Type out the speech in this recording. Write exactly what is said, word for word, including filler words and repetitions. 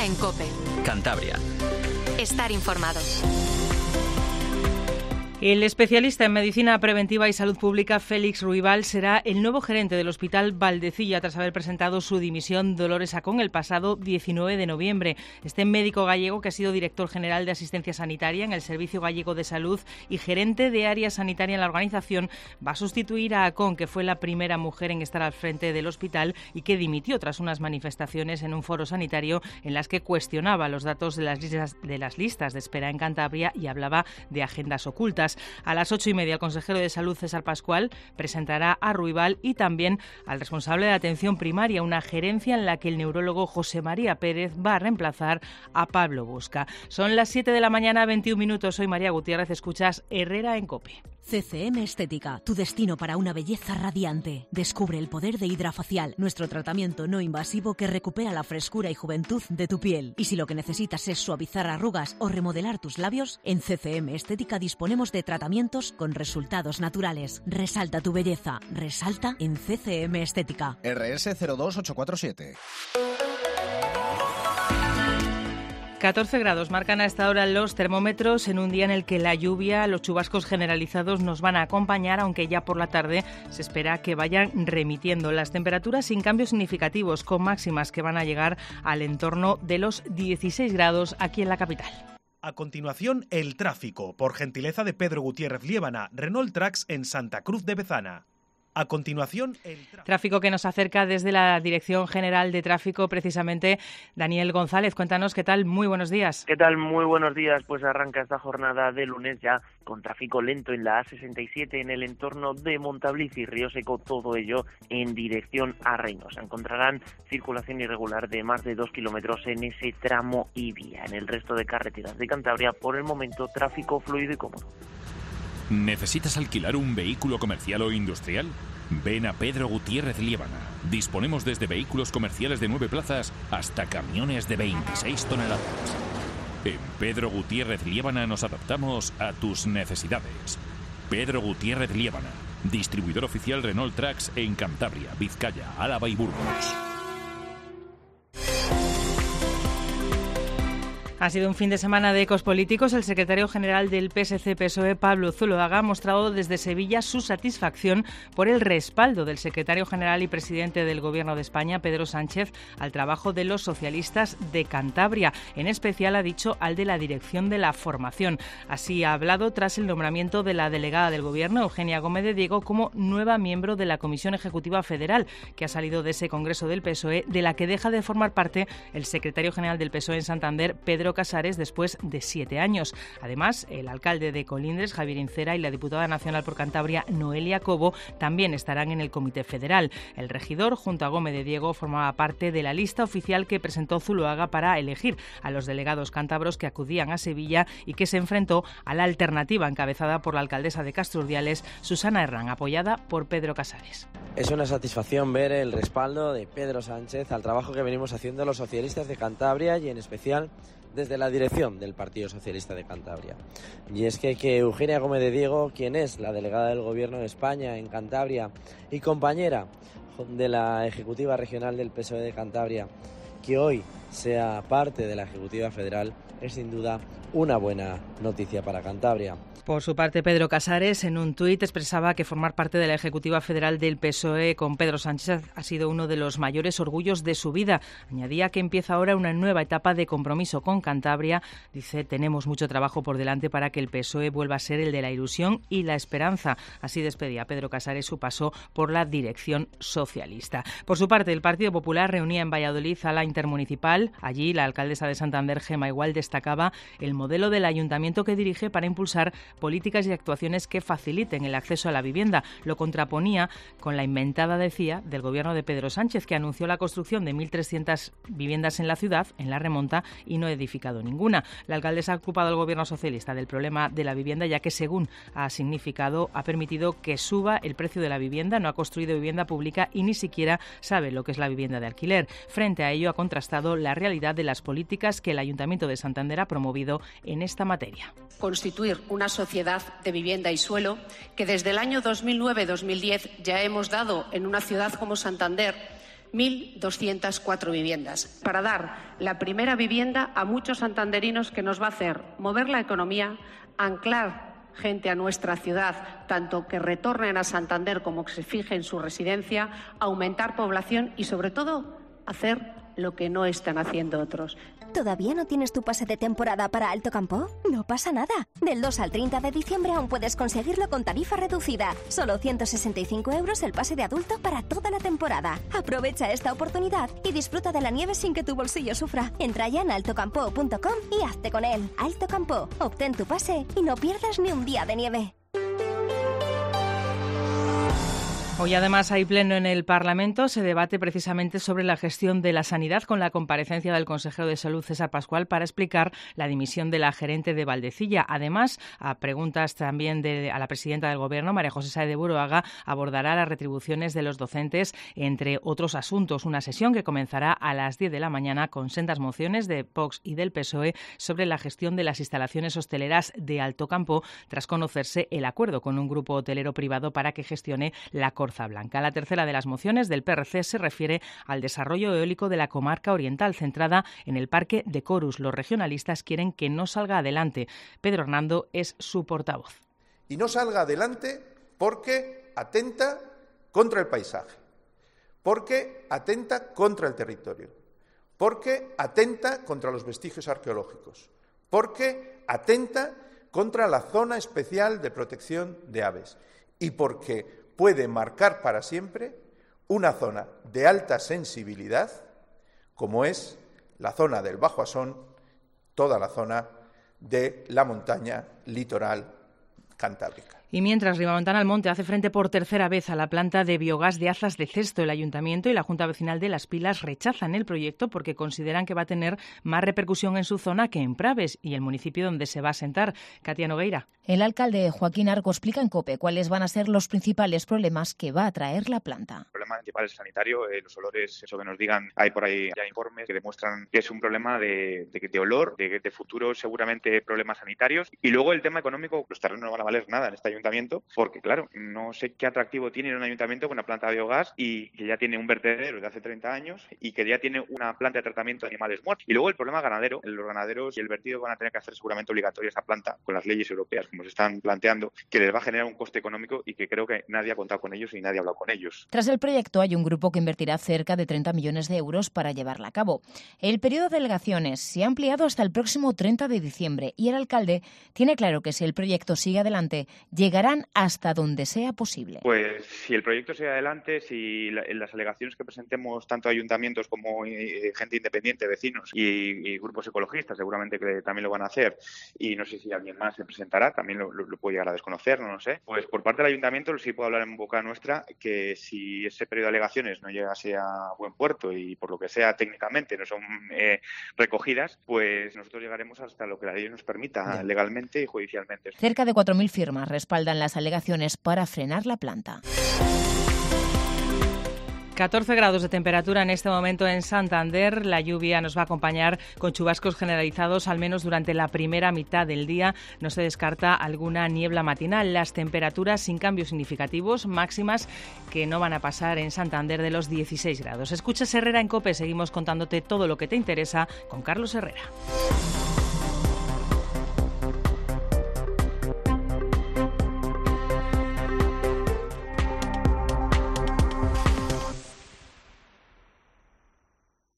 Herrera en COPE. Cantabria. Estar informado. El especialista en medicina preventiva y salud pública, Félix Ruibal, será el nuevo gerente del Hospital Valdecilla tras haber presentado su dimisión Dolores Acón el pasado diecinueve de noviembre. Este médico gallego, que ha sido director general de asistencia sanitaria en el Servicio Gallego de Salud y gerente de área sanitaria en la organización, va a sustituir a Acón, que fue la primera mujer en estar al frente del hospital y que dimitió tras unas manifestaciones en un foro sanitario en las que cuestionaba los datos de las listas de, las listas de espera en Cantabria y hablaba de agendas ocultas. A las ocho y media, el consejero de Salud, César Pascual, presentará a Ruibal y también al responsable de atención primaria, una gerencia en la que el neurólogo José María Pérez va a reemplazar a Pablo Busca. Son las siete de la mañana, veintiún minutos. Soy María Gutiérrez, escuchas Herrera en COPE. C C M Estética, tu destino para una belleza radiante. Descubre el poder de Hidrafacial, nuestro tratamiento no invasivo que recupera la frescura y juventud de tu piel. Y si lo que necesitas es suavizar arrugas o remodelar tus labios, en C C M Estética disponemos de tratamientos con resultados naturales. Resalta tu belleza, resalta en C C M Estética. R S cero dos ocho cuatro siete. catorce grados marcan a esta hora los termómetros en un día en el que la lluvia, los chubascos generalizados nos van a acompañar, aunque ya por la tarde se espera que vayan remitiendo. Las temperaturas sin cambios significativos, con máximas que van a llegar al entorno de los dieciséis grados aquí en la capital. A continuación, el tráfico, por gentileza de Pedro Gutiérrez Liébana, Renault Trax en Santa Cruz de Bezana. A continuación, el tráfico. Tráfico que nos acerca desde la Dirección General de Tráfico, precisamente Daniel González. Cuéntanos qué tal, muy buenos días. ¿Qué tal? Muy buenos días. Pues arranca esta jornada de lunes ya con tráfico lento en la A sesenta y siete en el entorno de Montabliz y Río Seco, todo ello en dirección a Reynosa. Encontrarán circulación irregular de más de dos kilómetros en ese tramo y vía. En el resto de carreteras de Cantabria, por el momento, tráfico fluido y cómodo. ¿Necesitas alquilar un vehículo comercial o industrial? Ven a Pedro Gutiérrez Liébana. Disponemos desde vehículos comerciales de nueve plazas hasta camiones de veintiséis toneladas. En Pedro Gutiérrez Liébana nos adaptamos a tus necesidades. Pedro Gutiérrez Liébana, distribuidor oficial Renault Trax en Cantabria, Vizcaya, Álava y Burgos. Ha sido un fin de semana de ecos políticos. El secretario general del P S C-P S O E, Pablo Zuloaga, ha mostrado desde Sevilla su satisfacción por el respaldo del secretario general y presidente del Gobierno de España, Pedro Sánchez, al trabajo de los socialistas de Cantabria. En especial, ha dicho, al de la dirección de la formación. Así ha hablado tras el nombramiento de la delegada del Gobierno, Eugenia Gómez de Diego, como nueva miembro de la Comisión Ejecutiva Federal, que ha salido de ese Congreso del P S O E, de la que deja de formar parte el secretario general del P S O E en Santander, Pedro Casares, después de siete años. Además, el alcalde de Colindres, Javier Incera, y la diputada nacional por Cantabria, Noelia Cobo, también estarán en el Comité Federal. El regidor, junto a Gómez de Diego, formaba parte de la lista oficial que presentó Zuloaga para elegir a los delegados cántabros que acudían a Sevilla y que se enfrentó a la alternativa encabezada por la alcaldesa de Castrurdiales, Susana Herrán, apoyada por Pedro Casares. Es una satisfacción ver el respaldo de Pedro Sánchez al trabajo que venimos haciendo los socialistas de Cantabria y en especial desde la dirección del Partido Socialista de Cantabria. Y es que, que Eugenia Gómez de Diego, quien es la delegada del Gobierno de España en Cantabria y compañera de la Ejecutiva Regional del P S O E de Cantabria, que hoy sea parte de la Ejecutiva Federal, es sin duda una buena noticia para Cantabria. Por su parte, Pedro Casares, en un tuit, expresaba que formar parte de la Ejecutiva Federal del P S O E con Pedro Sánchez ha sido uno de los mayores orgullos de su vida. Añadía que empieza ahora una nueva etapa de compromiso con Cantabria. Dice, tenemos mucho trabajo por delante para que el P S O E vuelva a ser el de la ilusión y la esperanza. Así despedía Pedro Casares su paso por la dirección socialista. Por su parte, el Partido Popular reunía en Valladolid a la intermunicipal. Allí, la alcaldesa de Santander, Gemma Igual, destacaba el modelo del ayuntamiento que dirige para impulsar políticas y actuaciones que faciliten el acceso a la vivienda. Lo contraponía con la inventada, decía, del gobierno de Pedro Sánchez, que anunció la construcción de mil trescientas viviendas en la ciudad, en la remonta, y no ha edificado ninguna. La alcaldesa ha ocupado al gobierno socialista del problema de la vivienda, ya que, según ha significado, ha permitido que suba el precio de la vivienda, no ha construido vivienda pública y ni siquiera sabe lo que es la vivienda de alquiler. Frente a ello, ha contrastado la realidad de las políticas que el Ayuntamiento de Santander ha promovido en esta materia. Constituir una sociedad de vivienda y suelo que desde el año dos mil nueve dos mil diez ya hemos dado en una ciudad como Santander mil doscientas cuatro viviendas, para dar la primera vivienda a muchos santanderinos que nos va a hacer mover la economía, anclar gente a nuestra ciudad, tanto que retornen a Santander como que se fijen en su residencia, aumentar población y, sobre todo, hacer lo que no están haciendo otros. ¿Todavía no tienes tu pase de temporada para Alto Campo? No pasa nada. Del dos al treinta de diciembre aún puedes conseguirlo con tarifa reducida. Solo ciento sesenta y cinco euros el pase de adulto para toda la temporada. Aprovecha esta oportunidad y disfruta de la nieve sin que tu bolsillo sufra. Entra ya en alto campo punto com y hazte con él. Alto Campo. Obtén tu pase y no pierdas ni un día de nieve. Hoy además hay pleno en el Parlamento. Se debate precisamente sobre la gestión de la sanidad con la comparecencia del consejero de Salud, César Pascual, para explicar la dimisión de la gerente de Valdecilla. Además, a preguntas también de, a la presidenta del Gobierno, María José Sáez de Buruaga, abordará las retribuciones de los docentes, entre otros asuntos. Una sesión que comenzará a las diez de la mañana con sendas mociones de Vox y del P S O E sobre la gestión de las instalaciones hosteleras de Alto Campo, tras conocerse el acuerdo con un grupo hotelero privado para que gestione la Corza Blanca. La tercera de las mociones del P R C se refiere al desarrollo eólico de la comarca oriental, centrada en el parque de Corus. Los regionalistas quieren que no salga adelante. Pedro Hernando es su portavoz. Y no salga adelante porque atenta contra el paisaje, porque atenta contra el territorio, porque atenta contra los vestigios arqueológicos, porque atenta contra la zona especial de protección de aves y porque puede marcar para siempre una zona de alta sensibilidad, como es la zona del Bajo Asón, toda la zona de la montaña litoral cantábrica. Y mientras Ribamontana Almonte hace frente por tercera vez a la planta de biogás de Azas de Cesto, el Ayuntamiento y la Junta Vecinal de Las Pilas rechazan el proyecto porque consideran que va a tener más repercusión en su zona que en Praves y el municipio donde se va a asentar. Katia Nogueira. El alcalde Joaquín Arco explica en COPE cuáles van a ser los principales problemas que va a traer la planta. El problema principal es sanitario, eh, los olores, eso que nos digan, hay por ahí ya informes que demuestran que es un problema de, de, de olor, de, de futuro seguramente problemas sanitarios. Y luego el tema económico, los terrenos no van a valer nada en este ayuntamiento. Porque, claro, no sé qué atractivo tiene un ayuntamiento con una planta de biogás y que ya tiene un vertedero de hace treinta años y que ya tiene una planta de tratamiento de animales muertos. Y luego el problema ganadero, los ganaderos y el vertido van a tener que hacer seguramente obligatoria esa planta con las leyes europeas, como se están planteando, que les va a generar un coste económico y que creo que nadie ha contado con ellos y nadie ha hablado con ellos. Tras el proyecto hay un grupo que invertirá cerca de treinta millones de euros para llevarla a cabo. El periodo de alegaciones se ha ampliado hasta el próximo treinta de diciembre y el alcalde tiene claro que si el proyecto sigue adelante, llegarán hasta donde sea posible. Pues si el proyecto sigue adelante, si la, en las alegaciones que presentemos tanto ayuntamientos como eh, gente independiente, vecinos y, y grupos ecologistas, seguramente que también lo van a hacer, y no sé si alguien más se presentará, también lo, lo, lo puedo llegar a desconocer, no lo sé. Pues por parte del ayuntamiento sí puedo hablar en boca nuestra que si ese periodo de alegaciones no llegase a buen puerto y por lo que sea técnicamente no son eh, recogidas, pues nosotros llegaremos hasta lo que la ley nos permita Bien. legalmente y judicialmente. Cerca de cuatro mil firmas respaldan las alegaciones para frenar la planta. catorce grados de temperatura en este momento en Santander. La lluvia nos va a acompañar con chubascos generalizados, al menos durante la primera mitad del día. No se descarta alguna niebla matinal. Las temperaturas sin cambios significativos, máximas que no van a pasar en Santander de los dieciséis grados. Escuchas Herrera en COPE. Seguimos contándote todo lo que te interesa con Carlos Herrera.